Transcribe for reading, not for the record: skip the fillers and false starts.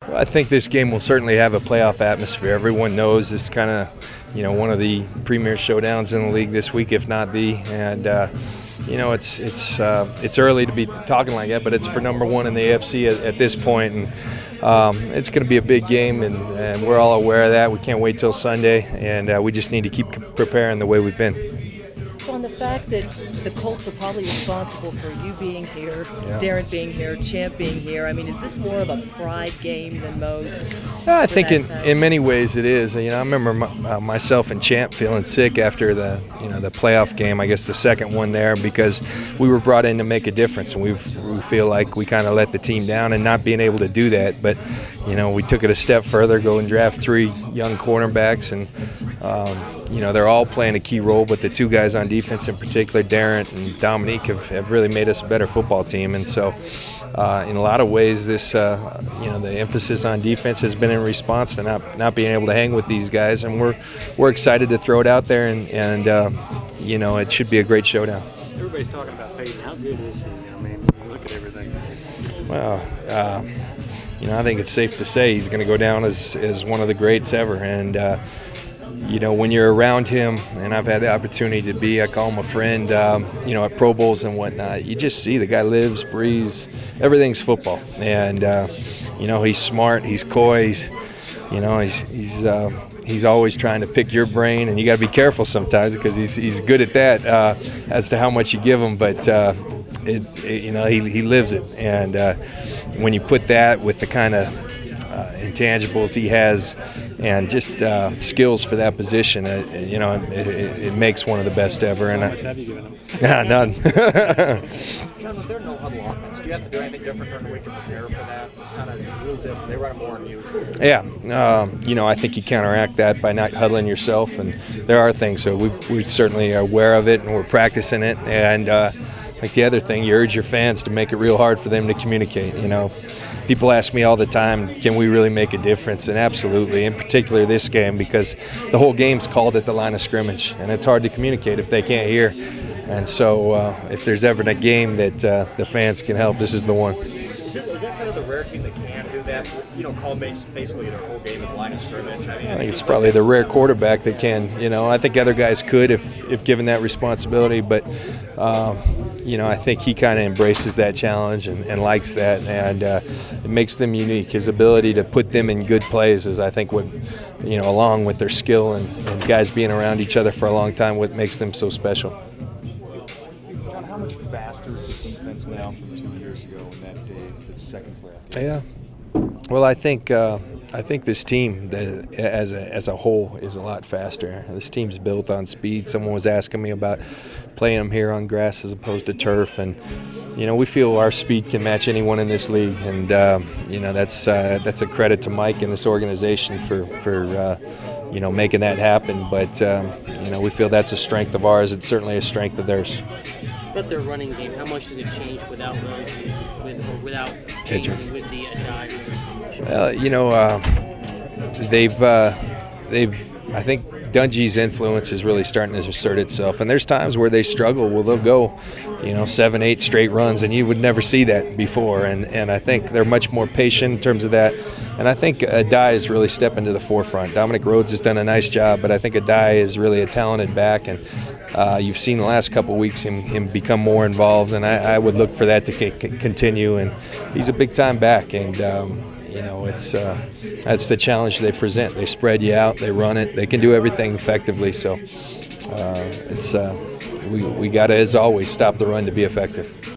I think this game will certainly have a playoff atmosphere. Everyone knows it's kind of, one of the premier showdowns in the league this week, if not the. And it's early to be talking like that, but it's for number one in the AFC at this point, and it's going to be a big game, and we're all aware of that. We can't wait till Sunday, and we just need to keep preparing the way we've been. So on the fact that the Colts are probably responsible for you being here, Darren being here, Champ being here, I mean, is this more of a pride game than most? I think in many ways it is. I remember myself and Champ feeling sick after the playoff game, I guess the second one there, because we were brought in to make a difference, and we feel like we kind of let the team down and not being able to do that. But we took it a step further, go and draft 3 young cornerbacks, and they're all playing a key role, but the 2 guys on defense in particular, Darren and Dominique, have really made us a better football team. And so in a lot of ways, this the emphasis on defense has been in response to not being able to hang with these guys, and we're excited to throw it out there, and it should be a great showdown. Everybody's talking about Peyton. How good is he? Look at everything. Well, I think it's safe to say he's going to go down as one of the greats ever, and when you're around him, and I've had the opportunity to be, I call him a friend, at Pro Bowls and whatnot, you just see the guy lives, breathes, everything's football. And, he's smart, he's coy, he's always trying to pick your brain, and you got to be careful sometimes because he's good at that as to how much you give him, but, he lives it. And when you put that with the kind of intangibles he has and just skills for that position, it makes one of the best ever. And how much have you given him? None. John, with their no-huddle offense, do you have to do anything different during the week to prepare for that? It's kind of a little different. They run it more on you. Yeah. I think you counteract that by not huddling yourself, and there are things. So we certainly are aware of it, and we're practicing it. And like the other thing, you urge your fans to make it real hard for them to communicate. People ask me all the time, can we really make a difference? And absolutely, in particular this game, because the whole game's called at the line of scrimmage, and it's hard to communicate if they can't hear. And so if there's ever a game that the fans can help, this is the one. Is that kind of the rare team that can do that? Call basically their whole game at the line of scrimmage? I think it's probably the rare quarterback that can. I think other guys could if given that responsibility, but I think he kind of embraces that challenge and likes that, and it makes them unique. His ability to put them in good plays is, I think, what along with their skill and guys being around each other for a long time, what makes them so special. John, how much faster is the defense now from 2 years ago in that day, the second playoff? Yeah. Well, I think this team as a whole is a lot faster. This team's built on speed. Someone was asking me about playing them here on grass as opposed to turf, and we feel our speed can match anyone in this league, and that's a credit to Mike and this organization for making that happen. But we feel that's a strength of ours. It's certainly a strength of theirs. But their running game, how much does it change without changing with the Addae? Well, I think Dungy's influence is really starting to assert itself, and there's times where they struggle. Well, they'll go, 7, 8 straight runs, and you would never see that before. And I think they're much more patient in terms of that. And I think Addae is really stepping to the forefront. Dominic Rhodes has done a nice job, but I think Addae is really a talented back, and you've seen the last couple of weeks him become more involved, and I would look for that to continue. And he's a big-time back, and that's the challenge they present. They spread you out, they run it, they can do everything effectively. So we got to, as always, stop the run to be effective.